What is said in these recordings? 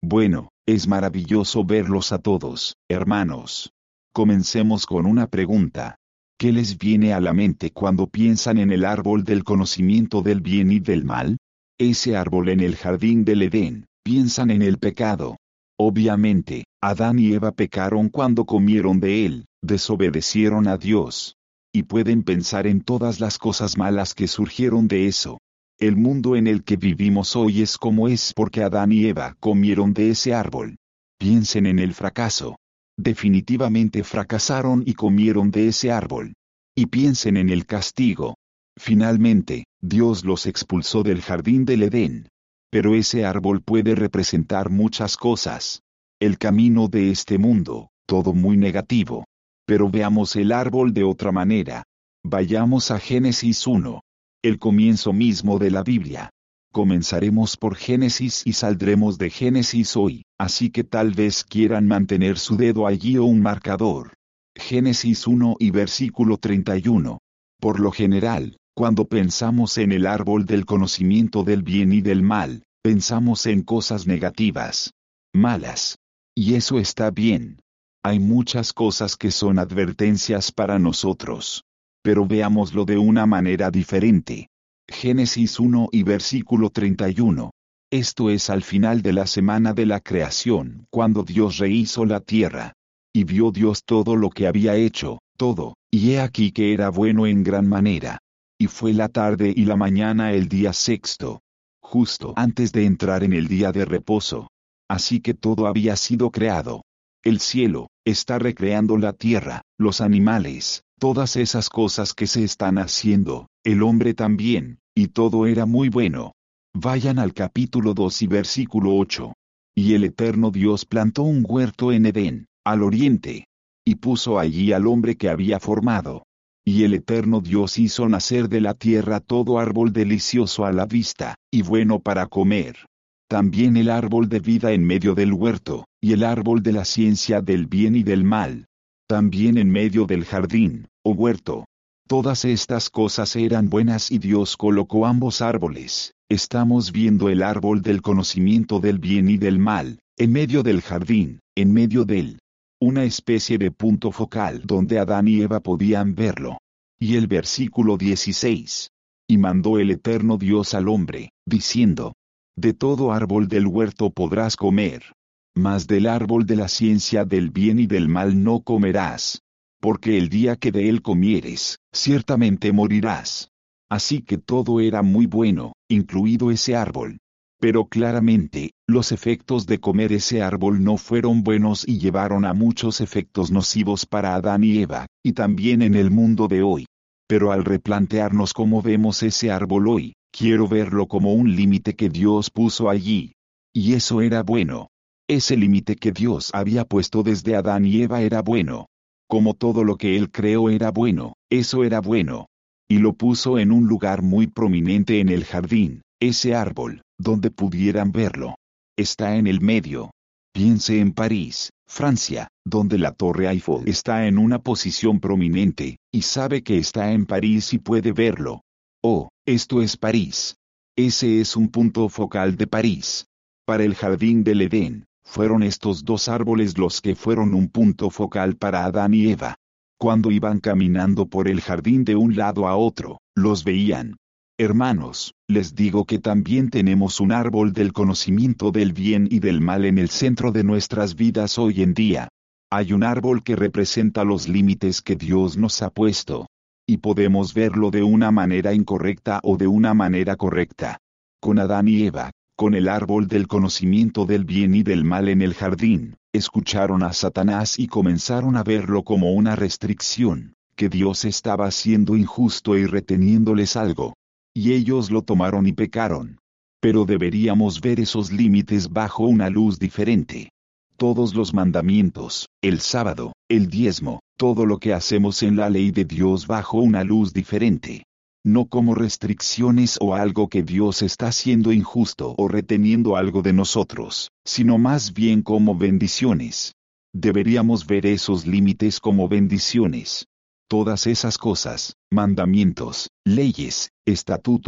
Bueno, es maravilloso verlos a todos, hermanos. Comencemos con una pregunta. ¿Qué les viene a la mente cuando piensan en el árbol del conocimiento del bien y del mal? Ese árbol en el jardín del Edén, piensan en el pecado. Obviamente, Adán y Eva pecaron cuando comieron de él, desobedecieron a Dios. Y pueden pensar en todas las cosas malas que surgieron de eso. El mundo en el que vivimos hoy es como es porque Adán y Eva comieron de ese árbol. Piensen en el fracaso. Definitivamente fracasaron y comieron de ese árbol. Y piensen en el castigo. Finalmente, Dios los expulsó del jardín del Edén. Pero ese árbol puede representar muchas cosas. El camino de este mundo, todo muy negativo. Pero veamos el árbol de otra manera. Vayamos a Génesis 1. El comienzo mismo de la Biblia. Comenzaremos por Génesis y saldremos de Génesis hoy, así que tal vez quieran mantener su dedo allí o un marcador. Génesis 1 y versículo 31. Por lo general, cuando pensamos en el árbol del conocimiento del bien y del mal, pensamos en cosas negativas, malas. Y eso está bien. Hay muchas cosas que son advertencias para nosotros. Pero veámoslo de una manera diferente. Génesis 1 y versículo 31. Esto es al final de la semana de la creación, cuando Dios rehizo la tierra. Y vio Dios todo lo que había hecho, todo, y he aquí que era bueno en gran manera. Y fue la tarde y la mañana el día sexto, justo antes de entrar en el día de reposo. Así que todo había sido creado. El cielo está recreando la tierra, los animales, todas esas cosas que se están haciendo, el hombre también, y todo era muy bueno. Vayan al capítulo 2 y versículo 8. Y el eterno Dios plantó un huerto en Edén, al oriente, y puso allí al hombre que había formado. Y el eterno Dios hizo nacer de la tierra todo árbol delicioso a la vista, y bueno para comer. También el árbol de vida en medio del huerto, y el árbol de la ciencia del bien y del mal. También en medio del jardín, o huerto. Todas estas cosas eran buenas y Dios colocó ambos árboles. Estamos viendo el árbol del conocimiento del bien y del mal, en medio del jardín, en medio del, una especie de punto focal donde Adán y Eva podían verlo. Y el versículo 16. Y mandó el eterno Dios al hombre, diciendo: de todo árbol del huerto podrás comer, mas del árbol de la ciencia del bien y del mal no comerás, porque el día que de él comieres, ciertamente morirás. Así que todo era muy bueno, incluido ese árbol. Pero claramente, los efectos de comer ese árbol no fueron buenos y llevaron a muchos efectos nocivos para Adán y Eva, y también en el mundo de hoy. Pero al replantearnos cómo vemos ese árbol hoy, quiero verlo como un límite que Dios puso allí. Y eso era bueno. Ese límite que Dios había puesto desde Adán y Eva era bueno. Como todo lo que Él creó era bueno, eso era bueno. Y lo puso en un lugar muy prominente en el jardín, ese árbol, donde pudieran verlo. Está en el medio. Piense en París, Francia, donde la Torre Eiffel está en una posición prominente, y sabe que está en París y puede verlo. Oh, esto es París. Ese es un punto focal de París. Para el jardín del Edén, fueron estos dos árboles los que fueron un punto focal para Adán y Eva. Cuando iban caminando por el jardín de un lado a otro, los veían. Hermanos, les digo que también tenemos un árbol del conocimiento del bien y del mal en el centro de nuestras vidas hoy en día. Hay un árbol que representa los límites que Dios nos ha puesto. Y podemos verlo de una manera incorrecta o de una manera correcta. Con Adán y Eva, con el árbol del conocimiento del bien y del mal en el jardín, escucharon a Satanás y comenzaron a verlo como una restricción, que Dios estaba siendo injusto y reteniéndoles algo. Y ellos lo tomaron y pecaron. Pero deberíamos ver esos límites bajo una luz diferente. Todos los mandamientos, el sábado, el diezmo, todo lo que hacemos en la ley de Dios bajo una luz diferente. No como restricciones o algo que Dios está haciendo injusto o reteniendo algo de nosotros, sino más bien como bendiciones. Deberíamos ver esos límites como bendiciones. Todas esas cosas, mandamientos, leyes, estatutos,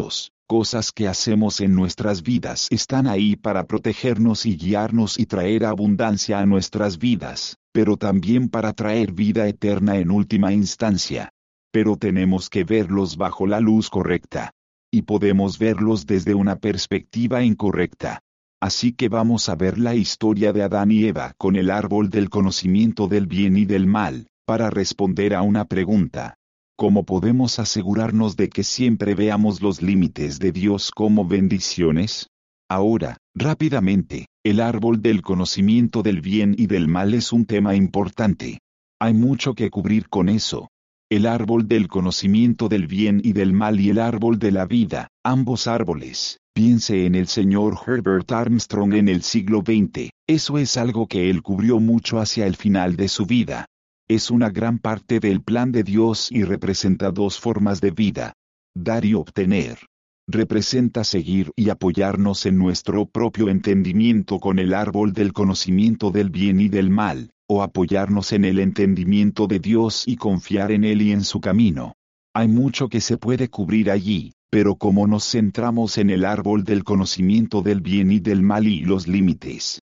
cosas que hacemos en nuestras vidas están ahí para protegernos y guiarnos y traer abundancia a nuestras vidas, pero también para traer vida eterna en última instancia. Pero tenemos que verlos bajo la luz correcta. Y podemos verlos desde una perspectiva incorrecta. Así que vamos a ver la historia de Adán y Eva con el árbol del conocimiento del bien y del mal, para responder a una pregunta. ¿Cómo podemos asegurarnos de que siempre veamos los límites de Dios como bendiciones? Ahora, rápidamente, el árbol del conocimiento del bien y del mal es un tema importante. Hay mucho que cubrir con eso. El árbol del conocimiento del bien y del mal y el árbol de la vida, ambos árboles. Piense en el señor Herbert Armstrong en el siglo XX, eso es algo que él cubrió mucho hacia el final de su vida. Es una gran parte del plan de Dios y representa dos formas de vida. Dar y obtener. Representa seguir y apoyarnos en nuestro propio entendimiento con el árbol del conocimiento del bien y del mal, o apoyarnos en el entendimiento de Dios y confiar en Él y en su camino. Hay mucho que se puede cubrir allí, pero como nos centramos en el árbol del conocimiento del bien y del mal y los límites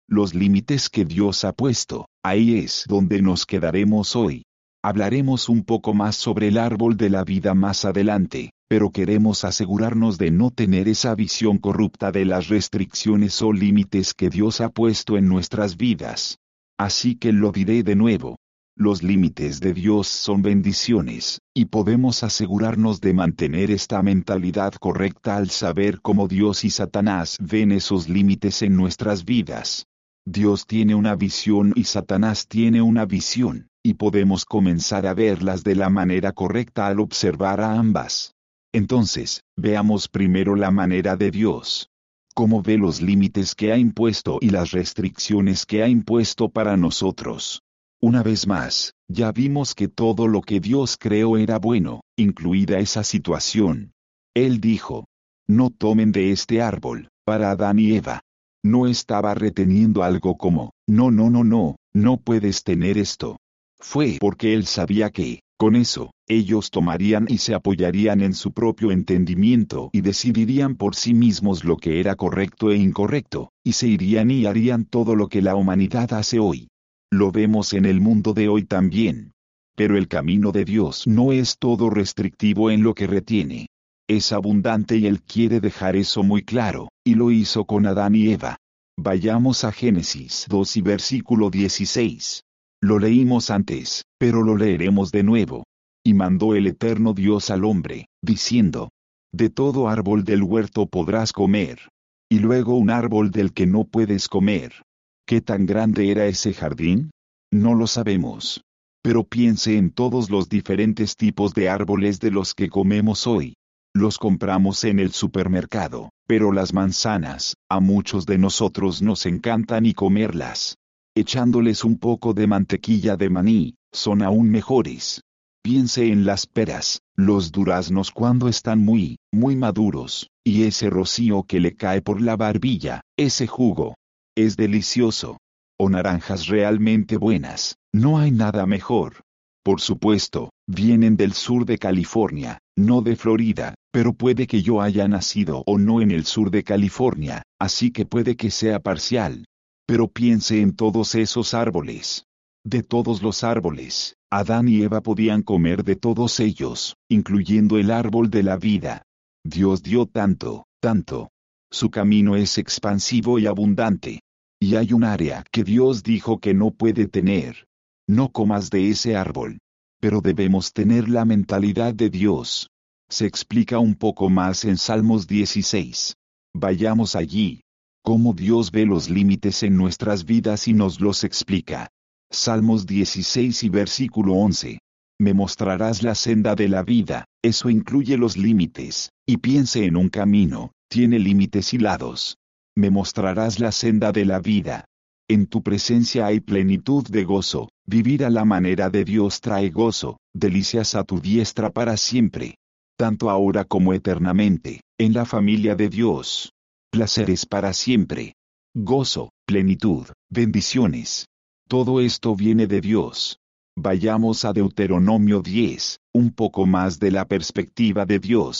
que Dios ha puesto, ahí es donde nos quedaremos hoy. Hablaremos un poco más sobre el árbol de la vida más adelante, pero queremos asegurarnos de no tener esa visión corrupta de las restricciones o límites que Dios ha puesto en nuestras vidas. Así que lo diré de nuevo. Los límites de Dios son bendiciones, y podemos asegurarnos de mantener esta mentalidad correcta al saber cómo Dios y Satanás ven esos límites en nuestras vidas. Dios tiene una visión y Satanás tiene una visión, y podemos comenzar a verlas de la manera correcta al observar a ambas. Entonces, veamos primero la manera de Dios. Cómo ve los límites que ha impuesto y las restricciones que ha impuesto para nosotros. Una vez más, ya vimos que todo lo que Dios creó era bueno, incluida esa situación. Él dijo, no tomen de este árbol, para Adán y Eva. No estaba reteniendo algo como, no puedes tener esto. Fue porque él sabía que, con eso, ellos tomarían y se apoyarían en su propio entendimiento y decidirían por sí mismos lo que era correcto e incorrecto, y se irían y harían todo lo que la humanidad hace hoy. Lo vemos en el mundo de hoy también. Pero el camino de Dios no es todo restrictivo en lo que retiene. Es abundante y Él quiere dejar eso muy claro, y lo hizo con Adán y Eva. Vayamos a Génesis 2 y versículo 16. Lo leímos antes, pero lo leeremos de nuevo. Y mandó el eterno Dios al hombre, diciendo, de todo árbol del huerto podrás comer. Y luego un árbol del que no puedes comer. ¿Qué tan grande era ese jardín? No lo sabemos. Pero piense en todos los diferentes tipos de árboles de los que comemos hoy. Los compramos en el supermercado, pero las manzanas, a muchos de nosotros nos encantan y comerlas. Echándoles un poco de mantequilla de maní, son aún mejores. Piense en las peras, los duraznos cuando están muy maduros, y ese rocío que le cae por la barbilla, ese jugo. Es delicioso. O naranjas realmente buenas, no hay nada mejor. Por supuesto, vienen del sur de California, no de Florida, pero puede que yo haya nacido o no en el sur de California, así que puede que sea parcial. Pero piense en todos esos árboles. De todos los árboles, Adán y Eva podían comer de todos ellos, incluyendo el árbol de la vida. Dios dio tanto. Su camino es expansivo y abundante. Y hay un área que Dios dijo que no puede tener. No comas de ese árbol. Pero debemos tener la mentalidad de Dios. Se explica un poco más en Salmos 16. Vayamos allí. Cómo Dios ve los límites en nuestras vidas y nos los explica. Salmos 16 y versículo 11. Me mostrarás la senda de la vida, eso incluye los límites, y piense en un camino, tiene límites y lados. Me mostrarás la senda de la vida. En tu presencia hay plenitud de gozo, vivir a la manera de Dios trae gozo, delicias a tu diestra para siempre. Tanto ahora como eternamente, en la familia de Dios. Placeres para siempre. Gozo, plenitud, bendiciones. Todo esto viene de Dios. Vayamos a Deuteronomio 10, un poco más de la perspectiva de Dios.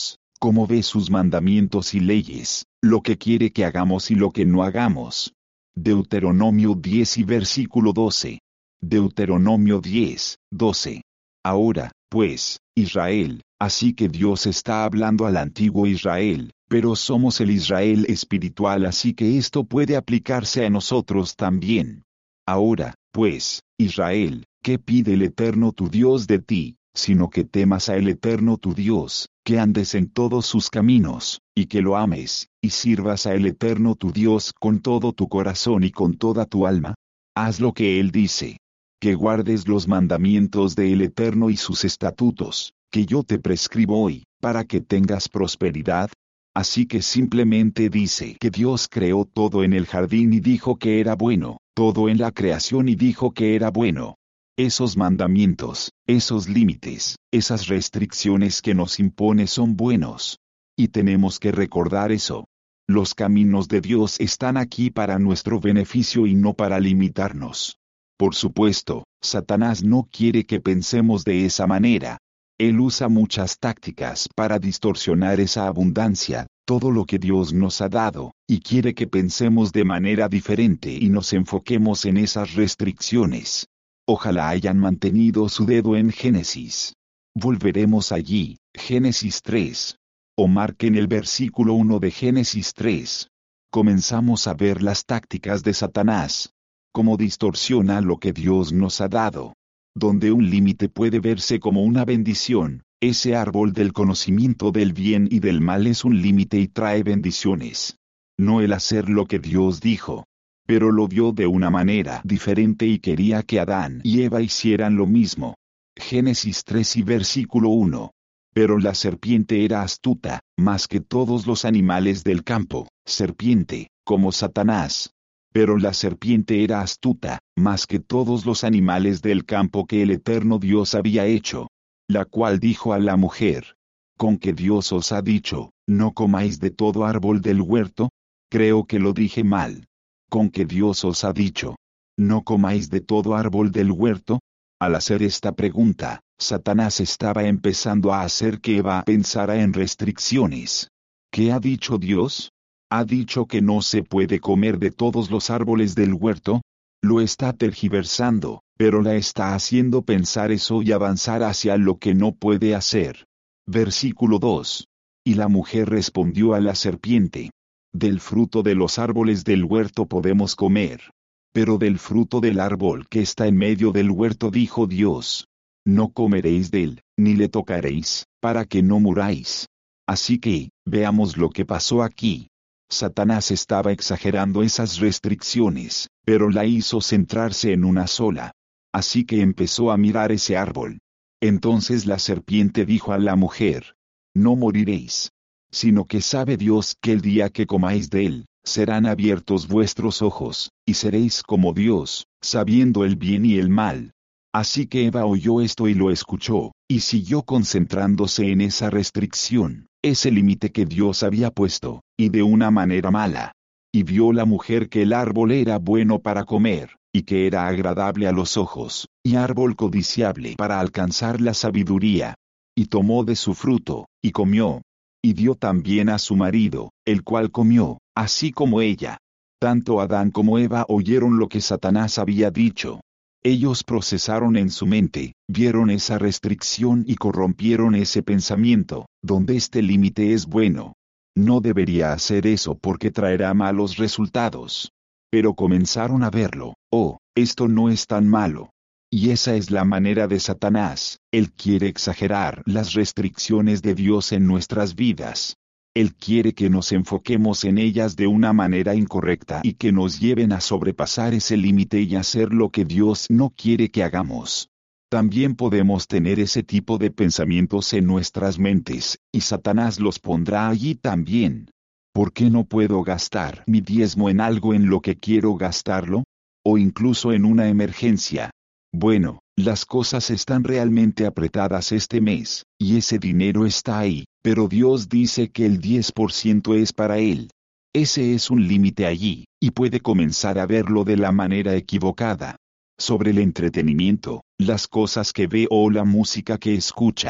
cómo ve sus mandamientos y leyes, lo que quiere que hagamos y lo que no hagamos. Deuteronomio 10 y versículo 12. Deuteronomio 10, 12. Ahora, pues, Israel, así que Dios está hablando al antiguo Israel, pero somos el Israel espiritual, así que esto puede aplicarse a nosotros también. Ahora, pues, Israel, ¿qué pide el Eterno tu Dios de ti? Sino que temas a el Eterno tu Dios, que andes en todos sus caminos, y que lo ames, y sirvas a el Eterno tu Dios con todo tu corazón y con toda tu alma. Haz lo que Él dice. Que guardes los mandamientos de el Eterno y sus estatutos, que yo te prescribo hoy, para que tengas prosperidad. Así que simplemente dice que Dios creó todo en el jardín y dijo que era bueno, todo en la creación y dijo que era bueno. Esos mandamientos, esos límites, esas restricciones que nos impone son buenos. Y tenemos que recordar eso. Los caminos de Dios están aquí para nuestro beneficio y no para limitarnos. Por supuesto, Satanás no quiere que pensemos de esa manera. Él usa muchas tácticas para distorsionar esa abundancia, todo lo que Dios nos ha dado, y quiere que pensemos de manera diferente y nos enfoquemos en esas restricciones. Ojalá hayan mantenido su dedo en Génesis. Volveremos allí, Génesis 3. O marquen el versículo 1 de Génesis 3. Comenzamos a ver las tácticas de Satanás. Cómo distorsiona lo que Dios nos ha dado. Donde un límite puede verse como una bendición, ese árbol del conocimiento del bien y del mal es un límite y trae bendiciones. No el hacer lo que Dios dijo. Pero lo vio de una manera diferente y quería que Adán y Eva hicieran lo mismo. Génesis 3 y versículo 1. Pero la serpiente era astuta, más que todos los animales del campo, serpiente, como Satanás. Pero la serpiente era astuta, más que todos los animales del campo que el eterno Dios había hecho. La cual dijo a la mujer: ¿con que Dios os ha dicho, no comáis de todo árbol del huerto? Creo que lo dije mal. ¿Con que Dios os ha dicho, no comáis de todo árbol del huerto? Al hacer esta pregunta, Satanás estaba empezando a hacer que Eva pensara en restricciones. ¿Qué ha dicho Dios? ¿Ha dicho que no se puede comer de todos los árboles del huerto? Lo está tergiversando, pero la está haciendo pensar eso y avanzar hacia lo que no puede hacer. Versículo 2. Y la mujer respondió a la serpiente: del fruto de los árboles del huerto podemos comer. Pero del fruto del árbol que está en medio del huerto dijo Dios: no comeréis de él, ni le tocaréis, para que no muráis. Así que, veamos lo que pasó aquí. Satanás estaba exagerando esas restricciones, pero la hizo centrarse en una sola. Así que empezó a mirar ese árbol. Entonces la serpiente dijo a la mujer: no moriréis. Sino que sabe Dios que el día que comáis de él, serán abiertos vuestros ojos, y seréis como Dios, sabiendo el bien y el mal. Así que Eva oyó esto y lo escuchó, y siguió concentrándose en esa restricción, ese límite que Dios había puesto, y de una manera mala. Y vio la mujer que el árbol era bueno para comer, y que era agradable a los ojos, y árbol codiciable para alcanzar la sabiduría. Y tomó de su fruto, y comió. Y dio también a su marido, el cual comió, así como ella. Tanto Adán como Eva oyeron lo que Satanás había dicho. Ellos procesaron en su mente, vieron esa restricción y corrompieron ese pensamiento, donde este límite es bueno. No debería hacer eso porque traerá malos resultados. Pero comenzaron a verlo: oh, esto no es tan malo. Y esa es la manera de Satanás. Él quiere exagerar las restricciones de Dios en nuestras vidas. Él quiere que nos enfoquemos en ellas de una manera incorrecta y que nos lleven a sobrepasar ese límite y hacer lo que Dios no quiere que hagamos. También podemos tener ese tipo de pensamientos en nuestras mentes, y Satanás los pondrá allí también. ¿Por qué no puedo gastar mi diezmo en algo en lo que quiero gastarlo? O incluso en una emergencia. Bueno, las cosas están realmente apretadas este mes, y ese dinero está ahí, pero Dios dice que el 10% es para Él. Ese es un límite allí, y puede comenzar a verlo de la manera equivocada. Sobre el entretenimiento, las cosas que ve o la música que escucha.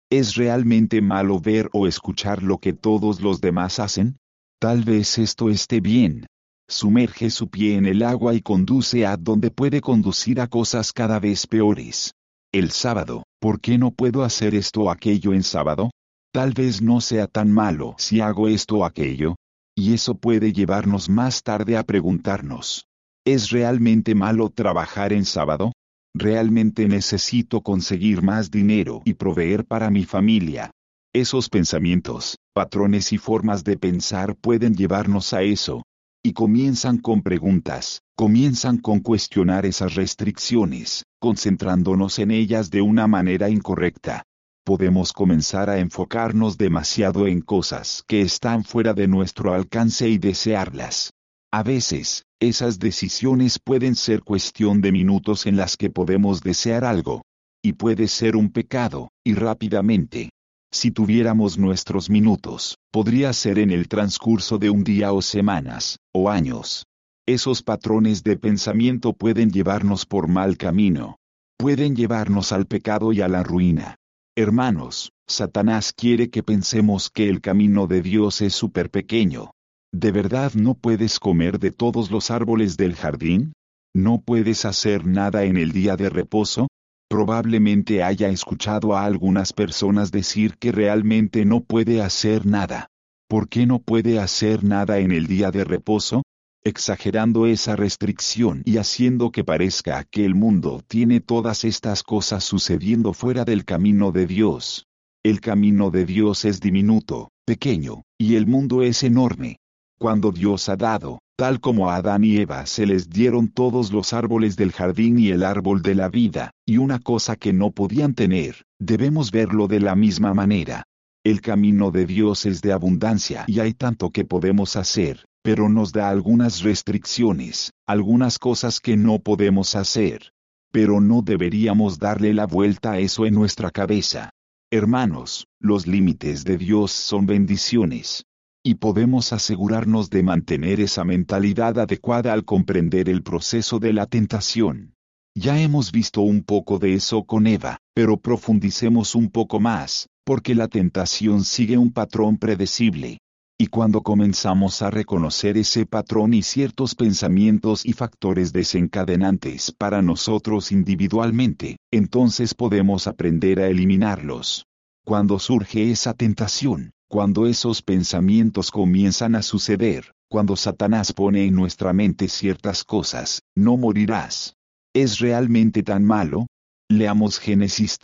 ¿Es realmente malo ver o escuchar lo que todos los demás hacen? Tal vez esto esté bien. Sumerge su pie en el agua y conduce a donde puede conducir a cosas cada vez peores. El sábado, ¿por qué no puedo hacer esto o aquello en sábado? Tal vez no sea tan malo si hago esto o aquello. Y eso puede llevarnos más tarde a preguntarnos, ¿es realmente malo trabajar en sábado? ¿Realmente necesito conseguir más dinero y proveer para mi familia? Esos pensamientos, patrones y formas de pensar pueden llevarnos a eso. Y comienzan con preguntas, comienzan con cuestionar esas restricciones, concentrándonos en ellas de una manera incorrecta. Podemos comenzar a enfocarnos demasiado en cosas que están fuera de nuestro alcance y desearlas. A veces, esas decisiones pueden ser cuestión de minutos en las que podemos desear algo. Y puede ser un pecado, y rápidamente. Si tuviéramos nuestros minutos, podría ser en el transcurso de un día o semanas, o años. Esos patrones de pensamiento pueden llevarnos por mal camino. Pueden llevarnos al pecado y a la ruina. Hermanos, Satanás quiere que pensemos que el camino de Dios es súper pequeño. ¿De verdad no puedes comer de todos los árboles del jardín? ¿No puedes hacer nada en el día de reposo? Probablemente haya escuchado a algunas personas decir que realmente no puede hacer nada. ¿Por qué no puede hacer nada en el día de reposo? Exagerando esa restricción y haciendo que parezca que el mundo tiene todas estas cosas sucediendo fuera del camino de Dios. El camino de Dios es diminuto, pequeño, y el mundo es enorme. Cuando Dios ha dado, tal como a Adán y Eva se les dieron todos los árboles del jardín y el árbol de la vida, y una cosa que no podían tener, debemos verlo de la misma manera. El camino de Dios es de abundancia y hay tanto que podemos hacer, pero nos da algunas restricciones, algunas cosas que no podemos hacer. Pero no deberíamos darle la vuelta a eso en nuestra cabeza. Hermanos, los límites de Dios son bendiciones. Y podemos asegurarnos de mantener esa mentalidad adecuada al comprender el proceso de la tentación. Ya hemos visto un poco de eso con Eva, pero profundicemos un poco más, porque la tentación sigue un patrón predecible. Y cuando comenzamos a reconocer ese patrón y ciertos pensamientos y factores desencadenantes para nosotros individualmente, entonces podemos aprender a eliminarlos. Cuando surge esa tentación, cuando esos pensamientos comienzan a suceder, cuando Satanás pone en nuestra mente ciertas cosas, no morirás. ¿Es realmente tan malo? Leamos Génesis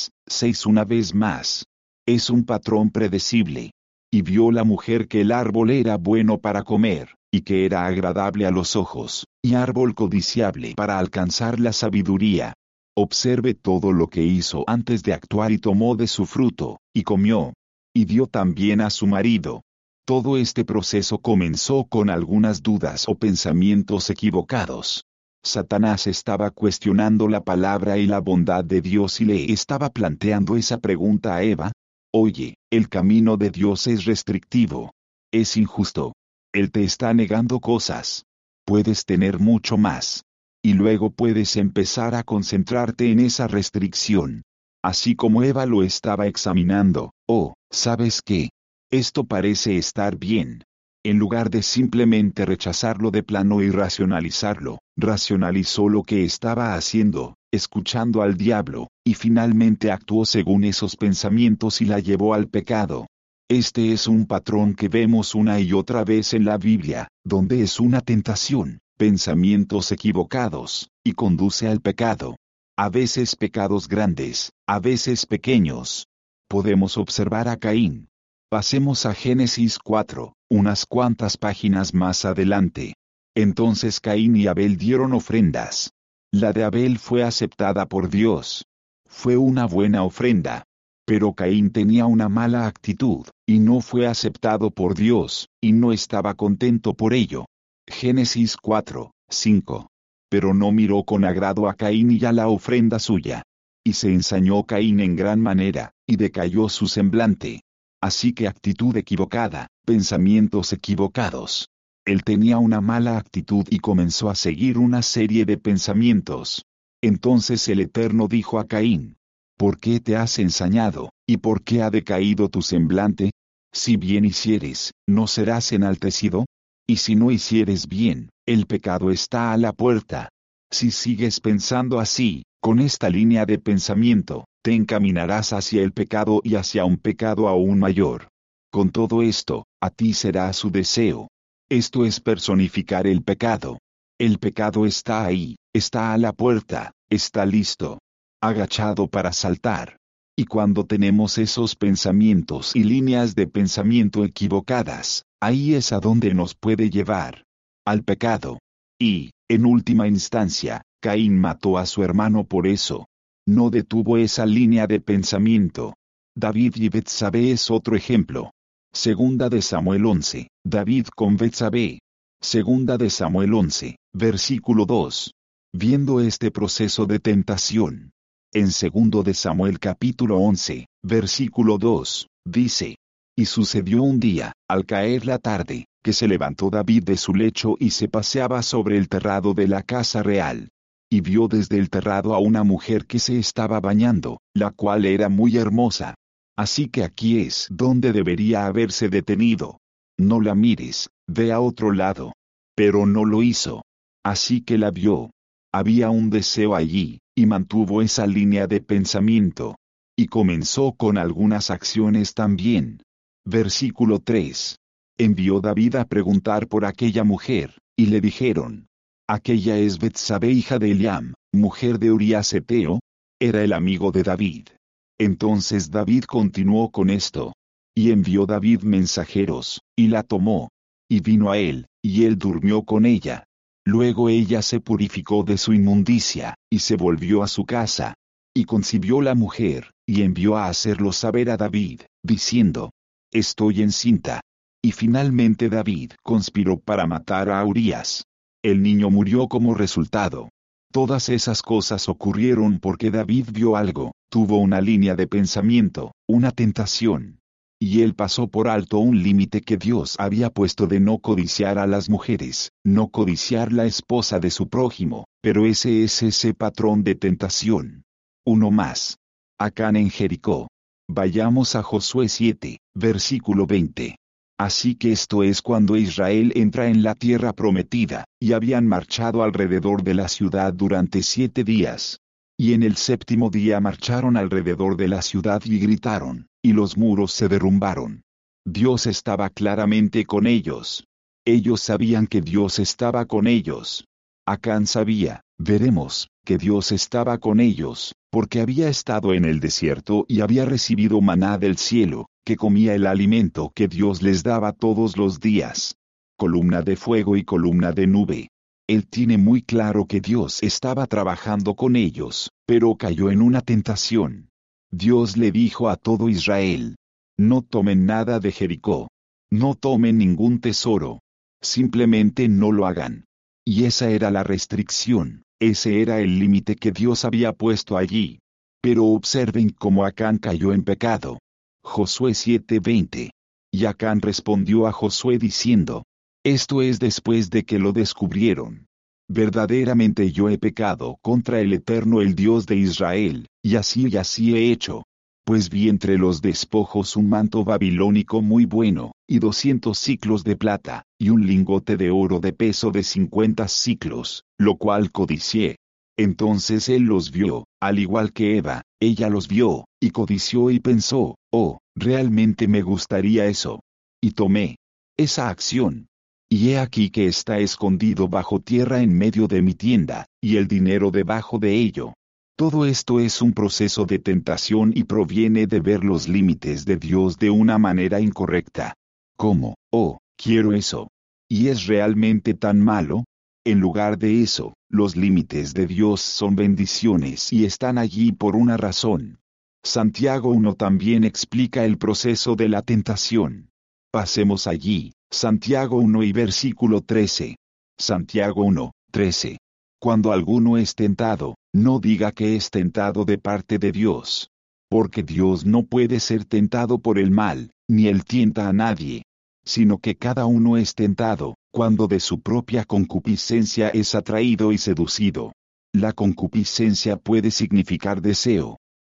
3:6 una vez más. Es un patrón predecible. Y vio la mujer que el árbol era bueno para comer, y que era agradable a los ojos, y árbol codiciable para alcanzar la sabiduría. Observe todo lo que hizo antes de actuar y tomó de su fruto, y comió. Y dio también a su marido. Todo este proceso comenzó con algunas dudas o pensamientos equivocados. Satanás estaba cuestionando la palabra y la bondad de Dios y le estaba planteando esa pregunta a Eva. Oye, el camino de Dios es restrictivo. Es injusto. Él te está negando cosas. Puedes tener mucho más. Y luego puedes empezar a concentrarte en esa restricción. Así como Eva lo estaba examinando, ¿sabes qué? Esto parece estar bien. En lugar de simplemente rechazarlo de plano y racionalizarlo, racionalizó lo que estaba haciendo, escuchando al diablo, y finalmente actuó según esos pensamientos y la llevó al pecado. Este es un patrón que vemos una y otra vez en la Biblia, donde es una tentación, pensamientos equivocados, y conduce al pecado. A veces pecados grandes, a veces pequeños. Podemos observar a Caín. Pasemos a Génesis 4, unas cuantas páginas más adelante. Entonces Caín y Abel dieron ofrendas. La de Abel fue aceptada por Dios. Fue una buena ofrenda. Pero Caín tenía una mala actitud, y no fue aceptado por Dios, y no estaba contento por ello. Génesis 4:5. Pero no miró con agrado a Caín y a la ofrenda suya. Y se ensañó Caín en gran manera, y decayó su semblante. Así que actitud equivocada, pensamientos equivocados. Él tenía una mala actitud y comenzó a seguir una serie de pensamientos. Entonces el Eterno dijo a Caín: ¿Por qué te has ensañado, y por qué ha decaído tu semblante? Si bien hicieres, ¿no serás enaltecido? Y si no hicieres bien, el pecado está a la puerta. Si sigues pensando así, con esta línea de pensamiento, te encaminarás hacia el pecado y hacia un pecado aún mayor. Con todo esto, a ti será su deseo. Esto es personificar el pecado. El pecado está ahí, está a la puerta, está listo, agachado para saltar. Y cuando tenemos esos pensamientos y líneas de pensamiento equivocadas, ahí es a donde nos puede llevar. Al pecado. Y, en última instancia, Caín mató a su hermano por eso. No detuvo esa línea de pensamiento. David y Betsabé es otro ejemplo. Segunda de Samuel 11, David con Betsabé. Segunda de Samuel 11, versículo 2. Viendo este proceso de tentación. En segundo de Samuel capítulo 11, versículo 2, dice. Y sucedió un día, al caer la tarde, que se levantó David de su lecho y se paseaba sobre el terrado de la casa real. Y vio desde el terrado a una mujer que se estaba bañando, la cual era muy hermosa. Así que aquí es donde debería haberse detenido. No la mires, ve a otro lado. Pero no lo hizo. Así que la vio. Había un deseo allí, y mantuvo esa línea de pensamiento. Y comenzó con algunas acciones también. Versículo 3. Envió David a preguntar por aquella mujer, y le dijeron. Aquella es Betsabé hija de Eliam, mujer de Urías Heteo. Era el amigo de David. Entonces David continuó con esto. Y envió David mensajeros, y la tomó. Y vino a él, y él durmió con ella. Luego ella se purificó de su inmundicia, y se volvió a su casa. Y concibió la mujer, y envió a hacerlo saber a David, diciendo, estoy encinta. Y finalmente David conspiró para matar a Urías. El niño murió como resultado. Todas esas cosas ocurrieron porque David vio algo, tuvo una línea de pensamiento, una tentación. Y él pasó por alto un límite que Dios había puesto de no codiciar a las mujeres, no codiciar la esposa de su prójimo, pero ese es ese patrón de tentación. Uno más. Acán en Jericó. Vayamos a Josué 7, versículo 20. Así que esto es cuando Israel entra en la tierra prometida, y habían marchado alrededor de la ciudad durante 7 días. Y en el séptimo día marcharon alrededor de la ciudad y gritaron, y los muros se derrumbaron. Dios estaba claramente con ellos. Ellos sabían que Dios estaba con ellos. Acán sabía, veremos, que Dios estaba con ellos, porque había estado en el desierto y había recibido maná del cielo, que comía el alimento que Dios les daba todos los días. Columna de fuego y columna de nube. Él tiene muy claro que Dios estaba trabajando con ellos, pero cayó en una tentación. Dios le dijo a todo Israel, no tomen nada de Jericó. No tomen ningún tesoro. Simplemente no lo hagan. Y esa era la restricción, ese era el límite que Dios había puesto allí. Pero observen cómo Acán cayó en pecado. Josué 7:20. Y Acán respondió a Josué diciendo, esto es después de que lo descubrieron. Verdaderamente yo he pecado contra el Eterno el Dios de Israel, y así he hecho. Pues vi entre los despojos un manto babilónico muy bueno, y 200 siclos de plata, y un lingote de oro de peso de 50 siclos, lo cual codicié. Entonces él los vio, al igual que Eva, ella los vio, y codició y pensó, oh, realmente me gustaría eso. Y tomé esa acción. Y he aquí que está escondido bajo tierra en medio de mi tienda, y el dinero debajo de ello. Todo esto es un proceso de tentación y proviene de ver los límites de Dios de una manera incorrecta. ¿Cómo? Oh, quiero eso. ¿Y es realmente tan malo? En lugar de eso, los límites de Dios son bendiciones y están allí por una razón. Santiago 1 también explica el proceso de la tentación. Pasemos allí, Santiago 1 y versículo 13. Santiago 1, 13. Cuando alguno es tentado, no diga que es tentado de parte de Dios. Porque Dios no puede ser tentado por el mal, ni él tienta a nadie. Sino que cada uno es tentado, cuando de su propia concupiscencia es atraído y seducido. La concupiscencia puede significar deseo.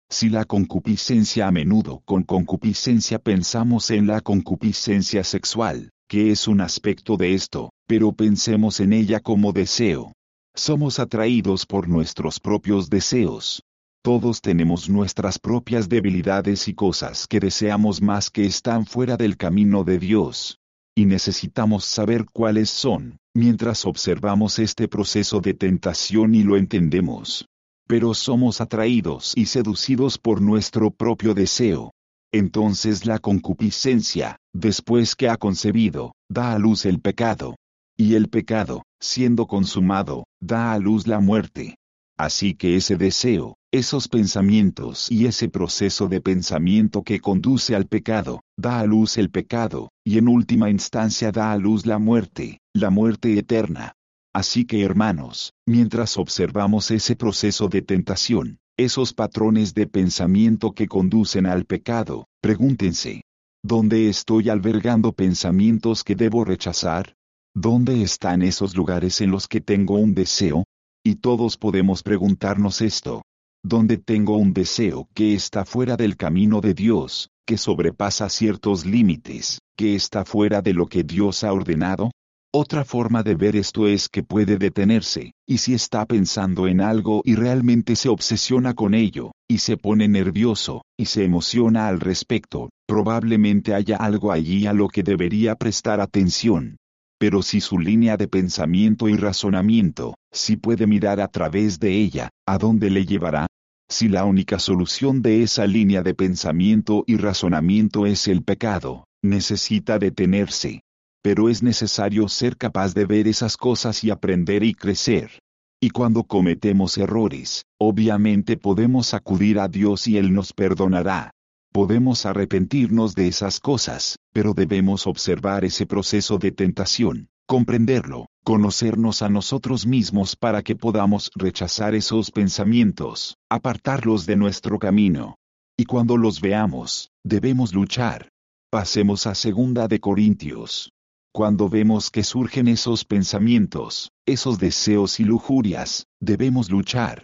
Si la concupiscencia, a menudo con concupiscencia pensamos en la concupiscencia sexual, que es un aspecto de esto, pero pensemos en ella como deseo. Somos atraídos por nuestros propios deseos. Todos tenemos nuestras propias debilidades y cosas que deseamos más que están fuera del camino de Dios. Y necesitamos saber cuáles son, mientras observamos este proceso de tentación y lo entendemos. Pero somos atraídos y seducidos por nuestro propio deseo. Entonces la concupiscencia, después que ha concebido, da a luz el pecado. Y el pecado, siendo consumado, da a luz la muerte. Así que ese deseo, esos pensamientos y ese proceso de pensamiento que conduce al pecado, da a luz el pecado, y en última instancia da a luz la muerte eterna. Así que hermanos, mientras observamos ese proceso de tentación, esos patrones de pensamiento que conducen al pecado, pregúntense, ¿dónde estoy albergando pensamientos que debo rechazar? ¿Dónde están esos lugares en los que tengo un deseo? Y todos podemos preguntarnos esto. ¿Dónde tengo un deseo que está fuera del camino de Dios, que sobrepasa ciertos límites, que está fuera de lo que Dios ha ordenado? Otra forma de ver esto es que puede detenerse, y si está pensando en algo y realmente se obsesiona con ello, y se pone nervioso, y se emociona al respecto, probablemente haya algo allí a lo que debería prestar atención. Pero si su línea de pensamiento y razonamiento, si puede mirar a través de ella, ¿a dónde le llevará? Si la única solución de esa línea de pensamiento y razonamiento es el pecado, necesita detenerse. Pero es necesario ser capaz de ver esas cosas y aprender y crecer. Y cuando cometemos errores, obviamente podemos acudir a Dios y Él nos perdonará. Podemos arrepentirnos de esas cosas, pero debemos observar ese proceso de tentación, comprenderlo, conocernos a nosotros mismos para que podamos rechazar esos pensamientos, apartarlos de nuestro camino. Y cuando los veamos, debemos luchar. Pasemos a 2 de Corintios. Cuando vemos que surgen esos pensamientos, esos deseos y lujurias, debemos luchar.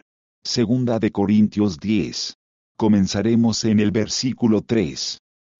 2 de Corintios 10. Comenzaremos en el versículo 3.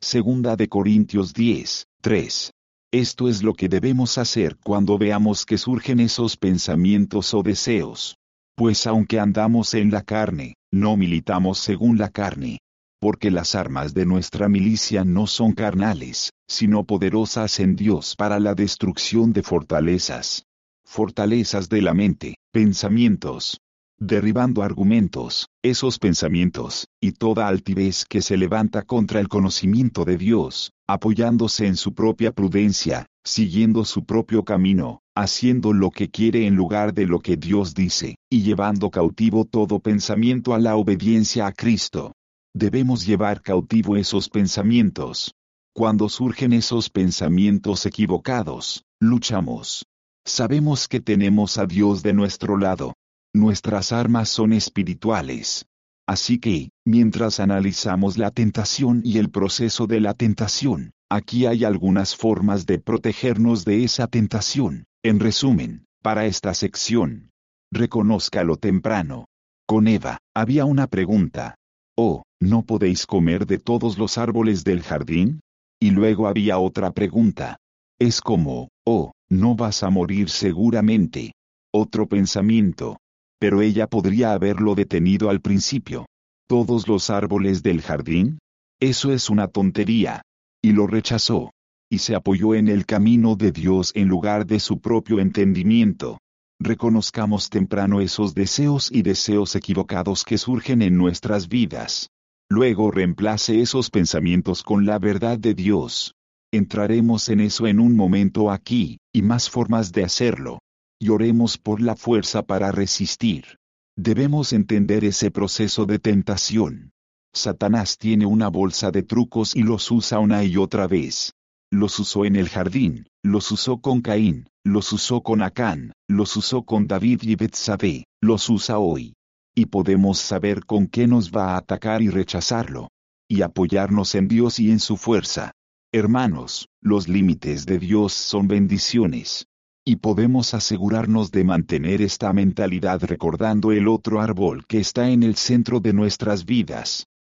2 de Corintios 10, 3. Esto es lo que debemos hacer cuando veamos que surgen esos pensamientos o deseos. Pues aunque andamos en la carne, no militamos según la carne. Porque las armas de nuestra milicia no son carnales, sino poderosas en Dios para la destrucción de fortalezas. Fortalezas de la mente, pensamientos. Derribando argumentos, esos pensamientos, y toda altivez que se levanta contra el conocimiento de Dios, apoyándose en su propia prudencia, siguiendo su propio camino, haciendo lo que quiere en lugar de lo que Dios dice, y llevando cautivo todo pensamiento a la obediencia a Cristo. Debemos llevar cautivo esos pensamientos. Cuando surgen esos pensamientos equivocados, luchamos. Sabemos que tenemos a Dios de nuestro lado. Nuestras armas son espirituales. Así que, mientras analizamos la tentación y el proceso de la tentación, aquí hay algunas formas de protegernos de esa tentación. En resumen, para esta sección, reconózcalo temprano. Con Eva, había una pregunta. Oh, ¿no podéis comer de todos los árboles del jardín? Y luego había otra pregunta. Es como, oh, ¿no vas a morir seguramente? Otro pensamiento. Pero ella podría haberlo detenido al principio. ¿Todos los árboles del jardín? Eso es una tontería. Y lo rechazó. Y se apoyó en el camino de Dios en lugar de su propio entendimiento. Reconozcamos temprano esos deseos y deseos equivocados que surgen en nuestras vidas. Luego reemplace esos pensamientos con la verdad de Dios. Entraremos en eso en un momento aquí, y más formas de hacerlo. Y oremos por la fuerza para resistir. Debemos entender ese proceso de tentación. Satanás tiene una bolsa de trucos y los usa una y otra vez. Los usó en el jardín, los usó con Caín, los usó con Acán, los usó con David y Betsabé, los usa hoy. Y podemos saber con qué nos va a atacar y rechazarlo. Y apoyarnos en Dios y en su fuerza. Hermanos, los límites de Dios son bendiciones. Y podemos asegurarnos de mantener esta mentalidad recordando el otro árbol que está en el centro de nuestras vidas.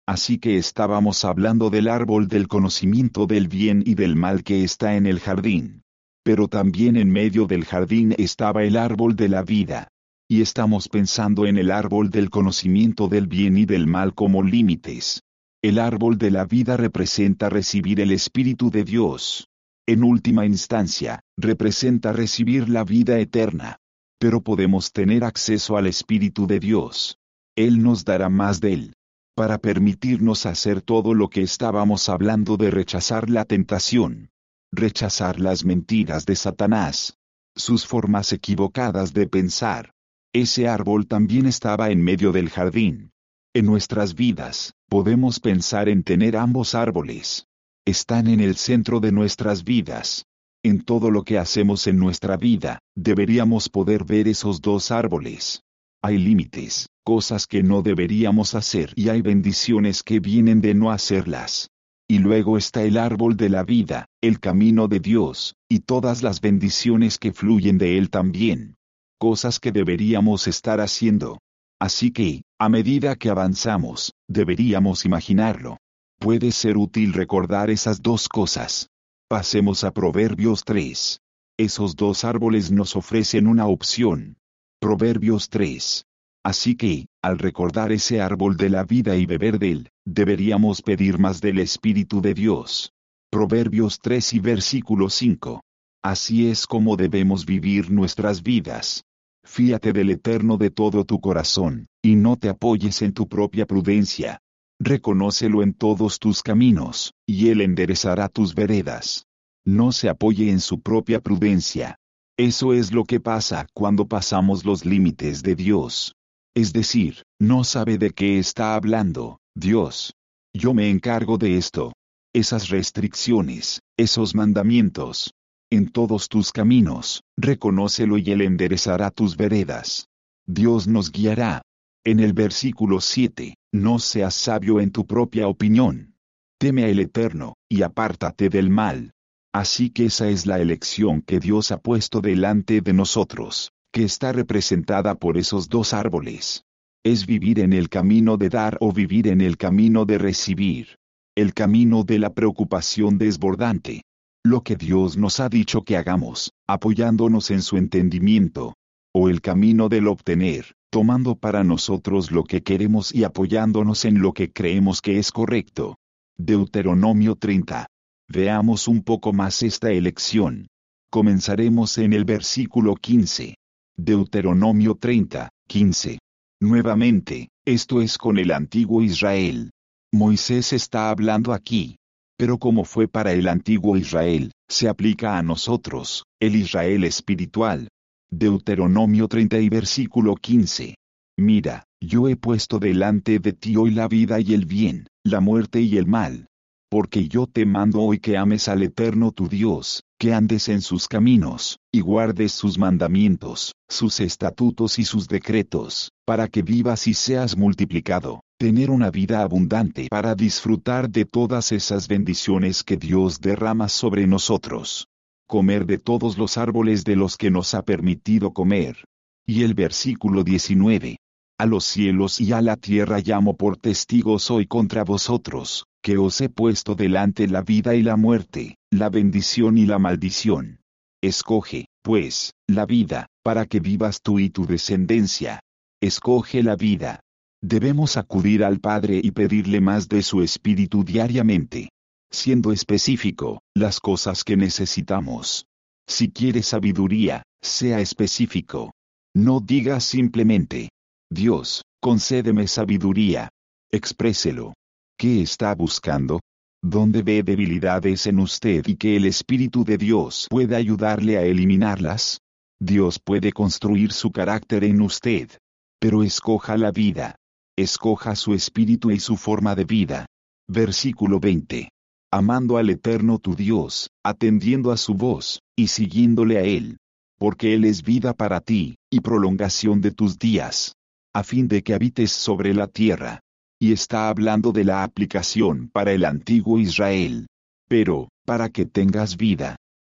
Así que estábamos hablando del árbol del conocimiento del bien y del mal que está en el jardín. Pero también en medio del jardín estaba el árbol de la vida. Y estamos pensando en el árbol del conocimiento del bien y del mal como límites. El árbol de la vida representa recibir el Espíritu de Dios. En última instancia, representa recibir la vida eterna. Pero podemos tener acceso al Espíritu de Dios. Él nos dará más de él. Para permitirnos hacer todo lo que estábamos hablando de rechazar la tentación. Rechazar las mentiras de Satanás. Sus formas equivocadas de pensar. Ese árbol también estaba en medio del jardín. En nuestras vidas, podemos pensar en tener ambos árboles. Están en el centro de nuestras vidas. En todo lo que hacemos en nuestra vida, deberíamos poder ver esos dos árboles. Hay límites, cosas que no deberíamos hacer y hay bendiciones que vienen de no hacerlas. Y luego está el árbol de la vida, el camino de Dios, y todas las bendiciones que fluyen de él también. Cosas que deberíamos estar haciendo. Así que, a medida que avanzamos, deberíamos imaginarlo. Puede ser útil recordar esas dos cosas. Pasemos a Proverbios 3. Esos dos árboles nos ofrecen una opción. Proverbios 3. Así que, al recordar ese árbol de la vida y beber de él, deberíamos pedir más del Espíritu de Dios. Proverbios 3 y versículo 5. Así es como debemos vivir nuestras vidas. Fíate del Eterno de todo tu corazón, y no te apoyes en tu propia prudencia. Reconócelo en todos tus caminos, y Él enderezará tus veredas. No se apoye en su propia prudencia. Eso es lo que pasa cuando pasamos los límites de Dios. Es decir, no sabe de qué está hablando, Dios. Yo me encargo de esto. Esas restricciones, esos mandamientos. En todos tus caminos, reconócelo y Él enderezará tus veredas. Dios nos guiará. En el versículo 7, no seas sabio en tu propia opinión. Teme al Eterno, y apártate del mal. Así que esa es la elección que Dios ha puesto delante de nosotros, que está representada por esos dos árboles. Es vivir en el camino de dar o vivir en el camino de recibir. El camino de la preocupación desbordante. Lo que Dios nos ha dicho que hagamos, apoyándonos en su entendimiento. O el camino del obtener, tomando para nosotros lo que queremos y apoyándonos en lo que creemos que es correcto. Deuteronomio 30. Veamos un poco más esta elección. Comenzaremos en el versículo 15. Deuteronomio 30, 15. Nuevamente, esto es con el antiguo Israel. Moisés está hablando aquí. Pero como fue para el antiguo Israel, se aplica a nosotros, el Israel espiritual. Deuteronomio 30 y versículo 15. Mira, yo he puesto delante de ti hoy la vida y el bien, la muerte y el mal. Porque yo te mando hoy que ames al Eterno tu Dios, que andes en sus caminos, y guardes sus mandamientos, sus estatutos y sus decretos, para que vivas y seas multiplicado, tener una vida abundante para disfrutar de todas esas bendiciones que Dios derrama sobre nosotros. Comer de todos los árboles de los que nos ha permitido comer. Y el versículo 19. A los cielos y a la tierra llamo por testigos hoy contra vosotros, que os he puesto delante la vida y la muerte, la bendición y la maldición. Escoge, pues, la vida, para que vivas tú y tu descendencia. Escoge la vida. Debemos acudir al Padre y pedirle más de su Espíritu diariamente. Siendo específico, las cosas que necesitamos. Si quieres sabiduría, sea específico. No digas simplemente, Dios, concédeme sabiduría. Expréselo. ¿Qué está buscando? ¿Dónde ve debilidades en usted y que el Espíritu de Dios puede ayudarle a eliminarlas? Dios puede construir su carácter en usted. Pero escoja la vida. Escoja su espíritu y su forma de vida. Versículo 20. Amando al Eterno tu Dios, atendiendo a su voz, y siguiéndole a Él. Porque Él es vida para ti, y prolongación de tus días. A fin de que habites sobre la tierra. Y está hablando de la aplicación para el antiguo Israel. Pero, para que tengas vida.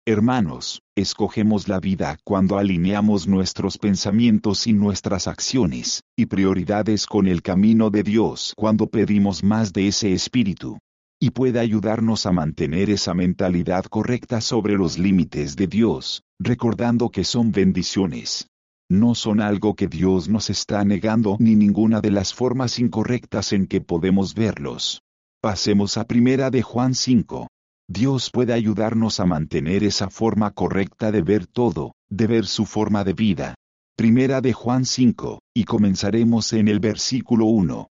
Hermanos, escogemos la vida cuando alineamos nuestros pensamientos y nuestras acciones y prioridades con el camino de Dios cuando pedimos más de ese espíritu. Y puede ayudarnos a mantener esa mentalidad correcta sobre los límites de Dios, recordando que son bendiciones. No son algo que Dios nos está negando ni ninguna de las formas incorrectas en que podemos verlos. Pasemos a 1 de Juan 5. Dios puede ayudarnos a mantener esa forma correcta de ver todo, de ver su forma de vida. 1 de Juan 5, y comenzaremos en el versículo 1.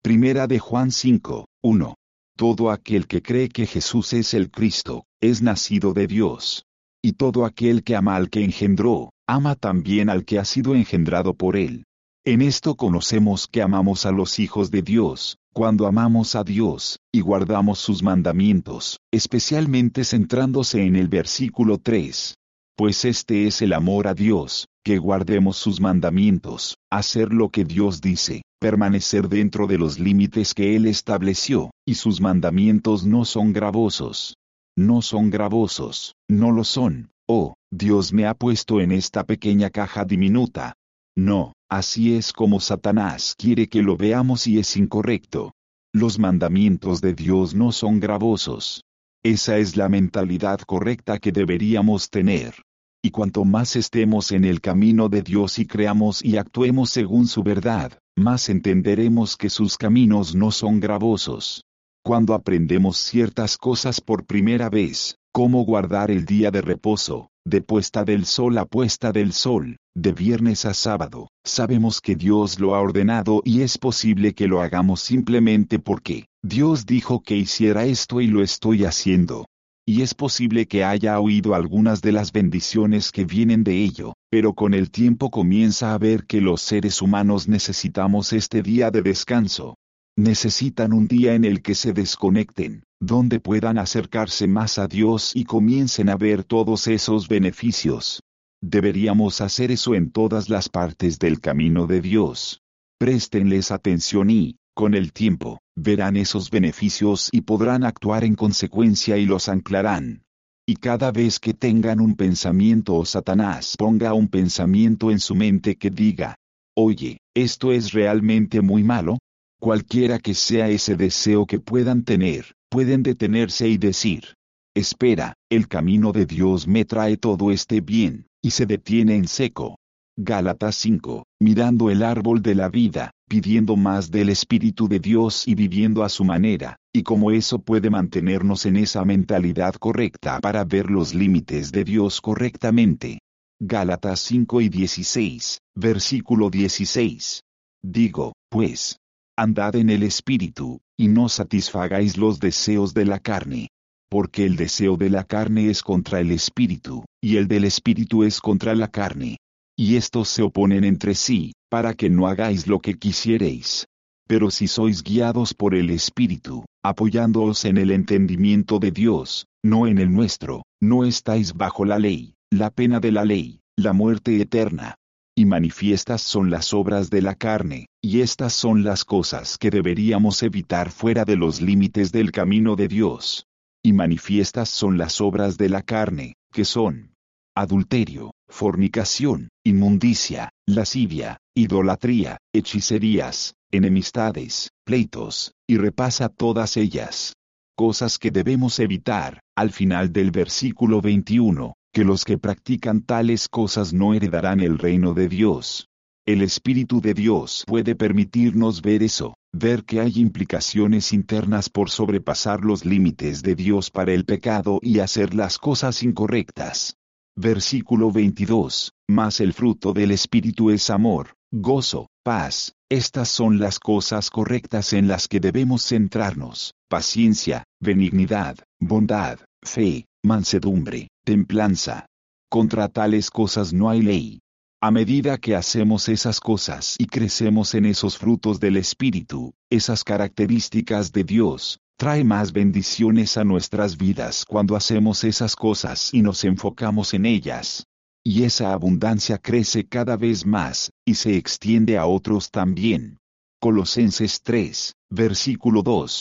1 de Juan 5, 1. Todo aquel que cree que Jesús es el Cristo, es nacido de Dios. Y todo aquel que ama al que engendró, ama también al que ha sido engendrado por él. En esto conocemos que amamos a los hijos de Dios, cuando amamos a Dios, y guardamos sus mandamientos, especialmente centrándose en el versículo 3. Pues este es el amor a Dios, que guardemos sus mandamientos, hacer lo que Dios dice, permanecer dentro de los límites que Él estableció, y sus mandamientos no son gravosos. No son gravosos, no lo son. Oh, Dios me ha puesto en esta pequeña caja diminuta. No, así es como Satanás quiere que lo veamos y es incorrecto. Los mandamientos de Dios no son gravosos. Esa es la mentalidad correcta que deberíamos tener. Y cuanto más estemos en el camino de Dios y creamos y actuemos según su verdad, más entenderemos que sus caminos no son gravosos. Cuando aprendemos ciertas cosas por primera vez, como guardar el día de reposo, de puesta del sol a puesta del sol, de viernes a sábado, sabemos que Dios lo ha ordenado y es posible que lo hagamos simplemente porque Dios dijo que hiciera esto y lo estoy haciendo. Y es posible que haya oído algunas de las bendiciones que vienen de ello, pero con el tiempo comienza a ver que los seres humanos necesitamos este día de descanso. Necesitan un día en el que se desconecten, donde puedan acercarse más a Dios y comiencen a ver todos esos beneficios. Deberíamos hacer eso en todas las partes del camino de Dios. Préstenles atención y, con el tiempo, verán esos beneficios y podrán actuar en consecuencia y los anclarán. Y cada vez que tengan un pensamiento o Satanás ponga un pensamiento en su mente que diga, oye, esto es realmente muy malo. Cualquiera que sea ese deseo que puedan tener, pueden detenerse y decir, espera, el camino de Dios me trae todo este bien, y se detiene en seco. Gálatas 5, mirando el árbol de la vida, pidiendo más del Espíritu de Dios y viviendo a su manera, y como eso puede mantenernos en esa mentalidad correcta para ver los límites de Dios correctamente. Gálatas 5 y 16, versículo 16. Digo, pues, andad en el Espíritu, y no satisfagáis los deseos de la carne. Porque el deseo de la carne es contra el Espíritu, y el del Espíritu es contra la carne. Y estos se oponen entre sí, para que no hagáis lo que quisiereis. Pero si sois guiados por el Espíritu, apoyándoos en el entendimiento de Dios, no en el nuestro, no estáis bajo la ley, la pena de la ley, la muerte eterna. Y manifiestas son las obras de la carne, y estas son las cosas que deberíamos evitar fuera de los límites del camino de Dios. Y manifiestas son las obras de la carne, que son adulterio, fornicación, inmundicia, lascivia, idolatría, hechicerías, enemistades, pleitos, y repasa todas ellas. Cosas que debemos evitar, al final del versículo 21. Que los que practican tales cosas no heredarán el reino de Dios. El Espíritu de Dios puede permitirnos ver eso, ver que hay implicaciones internas por sobrepasar los límites de Dios para el pecado y hacer las cosas incorrectas. Versículo 22, mas el fruto del Espíritu es amor, gozo, paz. Estas son las cosas correctas en las que debemos centrarnos: paciencia, benignidad, bondad, fe, mansedumbre, templanza. Contra tales cosas no hay ley. A medida que hacemos esas cosas y crecemos en esos frutos del Espíritu, esas características de Dios, trae más bendiciones a nuestras vidas cuando hacemos esas cosas y nos enfocamos en ellas. Y esa abundancia crece cada vez más, y se extiende a otros también. Colosenses 3, versículo 2.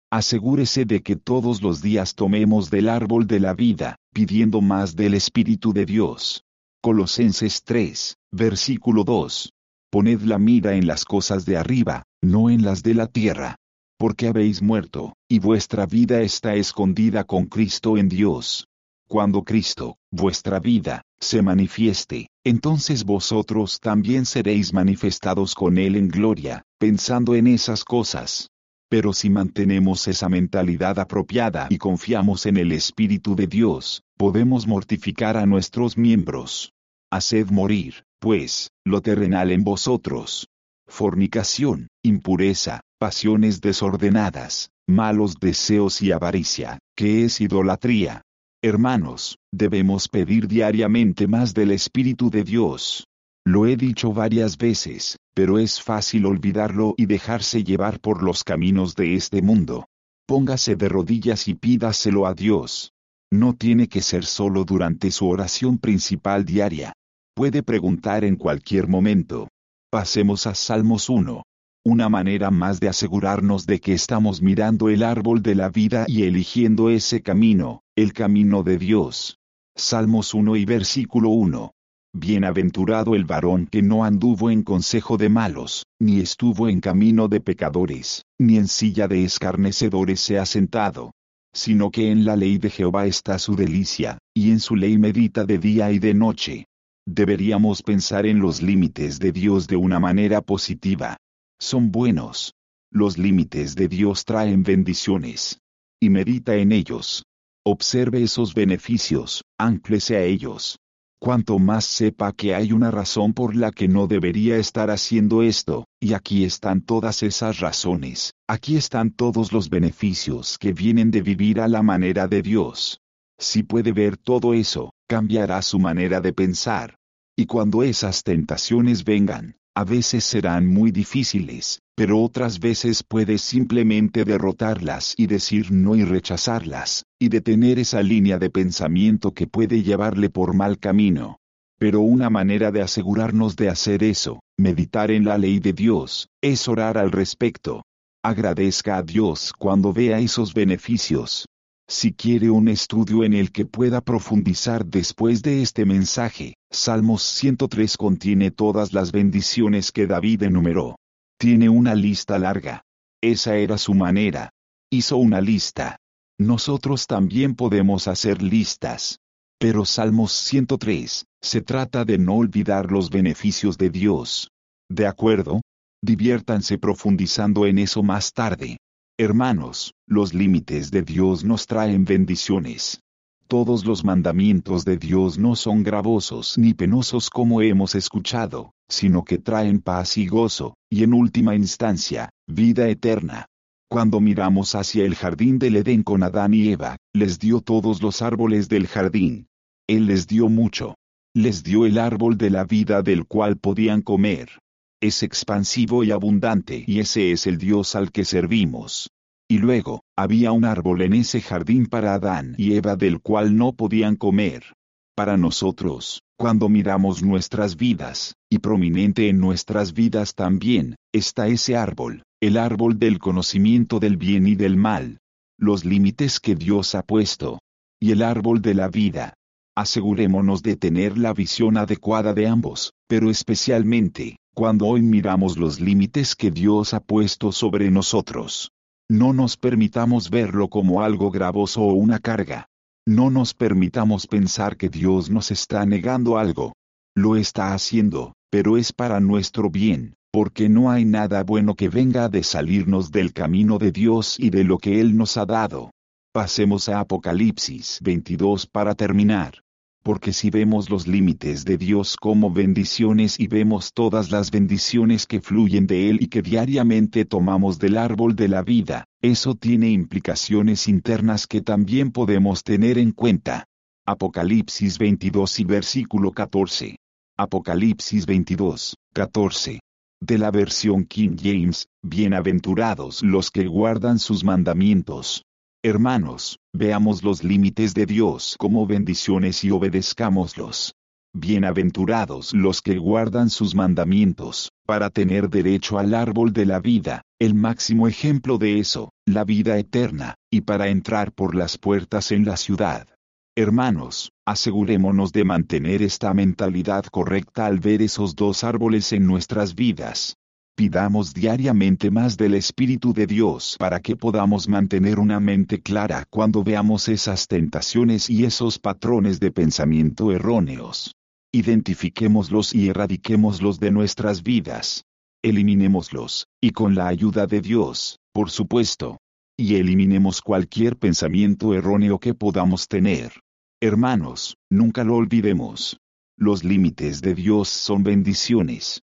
Asegúrese de que todos los días tomemos del árbol de la vida, pidiendo más del Espíritu de Dios. Colosenses 3, versículo 2. Poned la mira en las cosas de arriba, no en las de la tierra. Porque habéis muerto, y vuestra vida está escondida con Cristo en Dios. Cuando Cristo, vuestra vida, se manifieste, entonces vosotros también seréis manifestados con Él en gloria, pensando en esas cosas. Pero si mantenemos esa mentalidad apropiada y confiamos en el Espíritu de Dios, podemos mortificar a nuestros miembros. Haced morir, pues, lo terrenal en vosotros: fornicación, impureza, pasiones desordenadas, malos deseos y avaricia, que es idolatría. Hermanos, debemos pedir diariamente más del Espíritu de Dios. Lo he dicho varias veces, pero es fácil olvidarlo y dejarse llevar por los caminos de este mundo. Póngase de rodillas y pídaselo a Dios. No tiene que ser solo durante su oración principal diaria. Puede preguntar en cualquier momento. Pasemos a Salmos 1. Una manera más de asegurarnos de que estamos mirando el árbol de la vida y eligiendo ese camino, el camino de Dios. Salmos 1 y versículo 1. Bienaventurado el varón que no anduvo en consejo de malos, ni estuvo en camino de pecadores, ni en silla de escarnecedores se ha sentado. Sino que en la ley de Jehová está su delicia, y en su ley medita de día y de noche. Deberíamos pensar en los límites de Dios de una manera positiva. Son buenos. Los límites de Dios traen bendiciones. Y medita en ellos. Observe esos beneficios, ánclese a ellos. Cuanto más sepa que hay una razón por la que no debería estar haciendo esto, y aquí están todas esas razones, aquí están todos los beneficios que vienen de vivir a la manera de Dios. Si puede ver todo eso, cambiará su manera de pensar. Y cuando esas tentaciones vengan, a veces serán muy difíciles, pero otras veces puede simplemente derrotarlas y decir no y rechazarlas, y detener esa línea de pensamiento que puede llevarle por mal camino. Pero una manera de asegurarnos de hacer eso, meditar en la ley de Dios, es orar al respecto. Agradezca a Dios cuando vea esos beneficios. Si quiere un estudio en el que pueda profundizar después de este mensaje, Salmos 103 contiene todas las bendiciones que David enumeró. Tiene una lista larga. Esa era su manera. Hizo una lista. Nosotros también podemos hacer listas. Pero Salmos 103, se trata de no olvidar los beneficios de Dios. ¿De acuerdo? Diviértanse profundizando en eso más tarde. Hermanos, los límites de Dios nos traen bendiciones. Todos los mandamientos de Dios no son gravosos ni penosos como hemos escuchado, sino que traen paz y gozo, y en última instancia, vida eterna. Cuando miramos hacia el jardín del Edén con Adán y Eva, les dio todos los árboles del jardín. Él les dio mucho. Les dio el árbol de la vida del cual podían comer. Es expansivo y abundante y ese es el Dios al que servimos. Y luego, había un árbol en ese jardín para Adán y Eva del cual no podían comer. Para nosotros, cuando miramos nuestras vidas, y prominente en nuestras vidas también, está ese árbol, el árbol del conocimiento del bien y del mal. Los límites que Dios ha puesto. Y el árbol de la vida. Asegurémonos de tener la visión adecuada de ambos, pero especialmente, cuando hoy miramos los límites que Dios ha puesto sobre nosotros. No nos permitamos verlo como algo gravoso o una carga. No nos permitamos pensar que Dios nos está negando algo. Lo está haciendo, pero es para nuestro bien, porque no hay nada bueno que venga de salirnos del camino de Dios y de lo que Él nos ha dado. Pasemos a Apocalipsis 22 para terminar. Porque si vemos los límites de Dios como bendiciones y vemos todas las bendiciones que fluyen de Él y que diariamente tomamos del árbol de la vida, eso tiene implicaciones internas que también podemos tener en cuenta. Apocalipsis 22 y versículo 14. Apocalipsis 22, 14. De la versión King James, bienaventurados los que guardan sus mandamientos. Hermanos, veamos los límites de Dios como bendiciones y obedezcámoslos. Bienaventurados los que guardan sus mandamientos, para tener derecho al árbol de la vida, El máximo ejemplo de eso, la vida eterna, y para entrar por las puertas en la ciudad. Hermanos, asegurémonos de mantener esta mentalidad correcta al ver esos dos árboles en nuestras vidas. Pidamos diariamente más del Espíritu de Dios para que podamos mantener una mente clara cuando veamos esas tentaciones y esos patrones de pensamiento erróneos. Identifiquémoslos y erradiquémoslos de nuestras vidas. Eliminémoslos, y con la ayuda de Dios, por supuesto. Y eliminemos cualquier pensamiento erróneo que podamos tener. Hermanos, nunca lo olvidemos. Los límites de Dios son bendiciones.